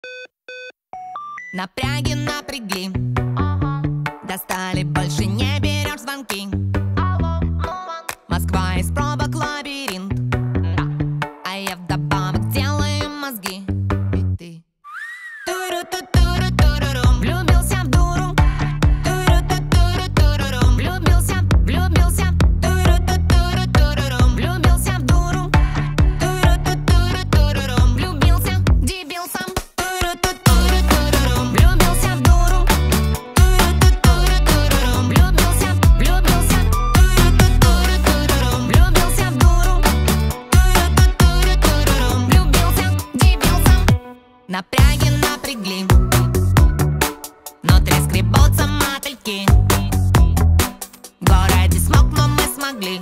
Напряги напрягли, достали, больше не берешь звонки. Москва из пробок лабиринт, а я вдобавок делаю мозги. И ты туру-ту-туру-турурум, влюбился в дуру. Туру-ту-туру-турурум, влюбился. Туру-ту-туру-турурум, влюбился в дуру. Туру-ту-туру-турурум, влюбился, дебил сам. Туру-ту-туру-турурум, влюбился в дуру. Туру-ту-туру-турурум, влюбился. Туру-ту-туру-турурум, влюбился в дуру. Туру-ту-туру-турурум, влюбился, дебил сам. Напряги напрягли, внутри скребутся мотыльки. В городе смог, но мы смогли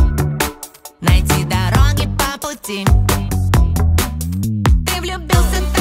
найти дороги по пути. Ты влюбился.